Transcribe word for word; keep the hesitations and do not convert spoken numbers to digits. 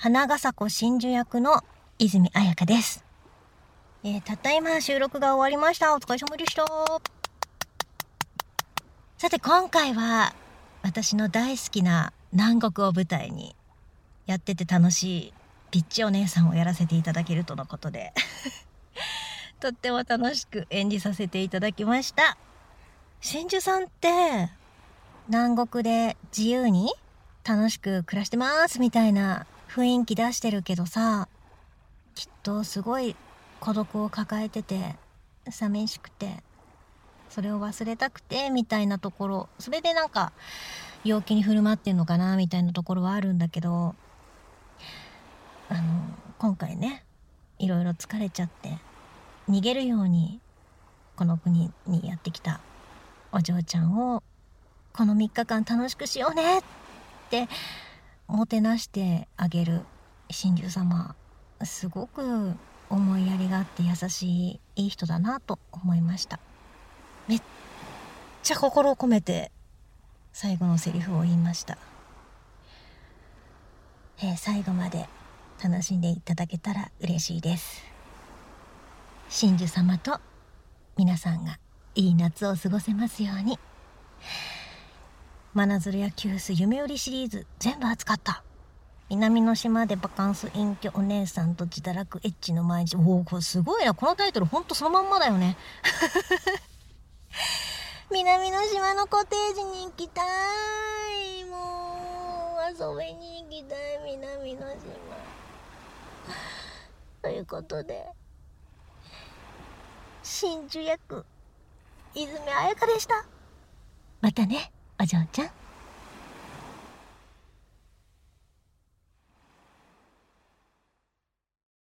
花がさこ真珠役の泉彩香です。えー、たった今収録が終わりました。お疲れ様でした。さて今回は私の大好きな南国を舞台にやってて楽しいピッチお姉さんをやらせていただけるとのことでとっても楽しく演じさせていただきました。真珠さんって南国で自由に楽しく暮らしてますみたいな雰囲気出してるけどさ、きっとすごい孤独を抱えてて寂しくてそれを忘れたくてみたいなところ、それでなんか陽気に振る舞ってんのかなみたいなところはあるんだけど、あの今回ねいろいろ疲れちゃって逃げるようにこの国にやってきたお嬢ちゃんをこのみっかかん楽しくしようねってもてなしてあげる真珠様、すごく思いやりがあって優しいいい人だなと思いました。めっちゃ心を込めて最後のセリフを言いました。えー、最後まで楽しんでいただけたら嬉しいです。真珠様と皆さんがいい夏を過ごせますように。真鶴や急須夢売りシリーズ全部扱った。南の島でバカンス隠居お姉さんと自堕落エッチの毎日。おお、これすごいな。このタイトルほんとそのまんまだよね南の島のコテージに行きたい。もう遊びに行きたい南の島ということで、真珠役泉彩香でした。またねお嬢ちゃん。